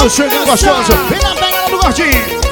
Tudo chegando gostoso. Vem na pegada do gordinho.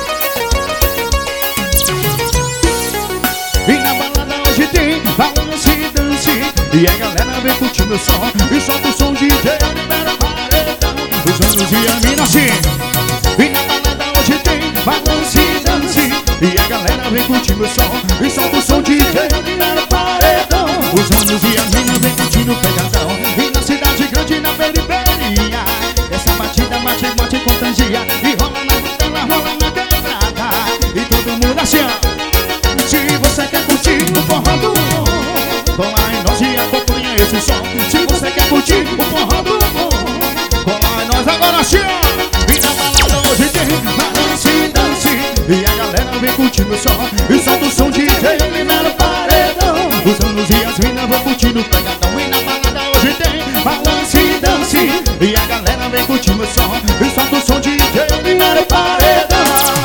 E na balada hoje tem balance e dance. E a galera vem curtir meu som. E solta o som DJ, libera paredão. Os anos e a mina assim. E na balada hoje tem balance e dance. E a galera vem curtir meu som. E solta o som DJ, libera paredão. Os anos e a mina vem curtindo o pegadão. E na cidade grande, na periferia, essa batida bate, bate, contagia. E rola na vitela, rola na quebrada. E todo mundo assim, ó. Se você quer curtir o forró do morro, cola em nós e acompanha esse som. Se você quer curtir o forró do morro, cola em nós agora sim, ó. E na balada hoje tem balance e dance. E a galera vem curtindo o som. E solta o som DJ, libera o paredão. Os anos e as minas vão curtindo o pegadão. E na balada hoje tem balance e dance. E a galera vem curtindo o som. E solta o som DJ, libera o paredão.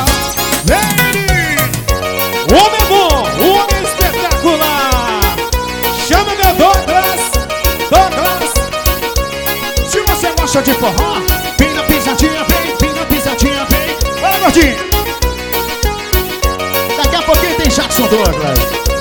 Homem bom, homem espetacular. Chama meu Douglas. Douglas. Se você gosta de forró, vem na pisadinha, vem na pisadinha, vem. Bora, gordinho. Daqui a pouquinho tem Jackson Douglas.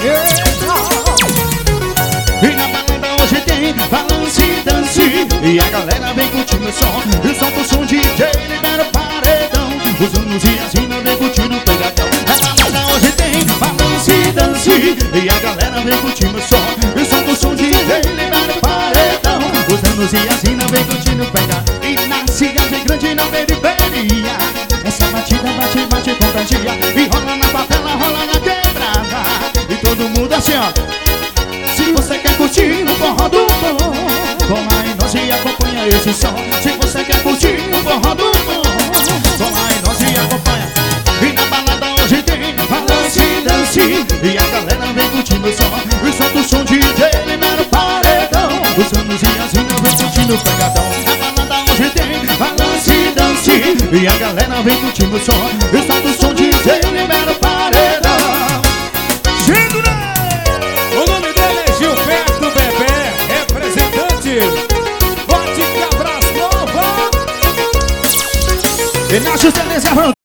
E na balada hoje tem balance e dance. E a galera vem curtindo o som. E solta o som DJ, libera o paredão. Os anos e as minas vem curtindo o pegadão. Na balada hoje tem balance e dance. E a galera vem curtindo o som. E solta o som DJ, libera o paredão. Os anos e as minas vem curtindo o pegadão. E na cidade grande, na periferia, essa batida bate, bate, contagia. E rola na favela, rola na quebrada. E todo mundo assim, ó. Se você quer curtir o forró do morro, cola em nós e acompanha esse som. Se você quer curtir o forró do morro, cola em nós e acompanha. E na balada hoje tem balance e dance. E a galera vem curtindo o som. E solta o som DJ, libera o paredão. Os anos e as minas vem curtindo o pegadão. Na balada hoje tem balance e dance. E a galera vem curtindo o som. E solta o som DJ, libera o paredão. Segura! O nome dele é Gilberto Bebé, representante Bote Cabras Nova. E na justiça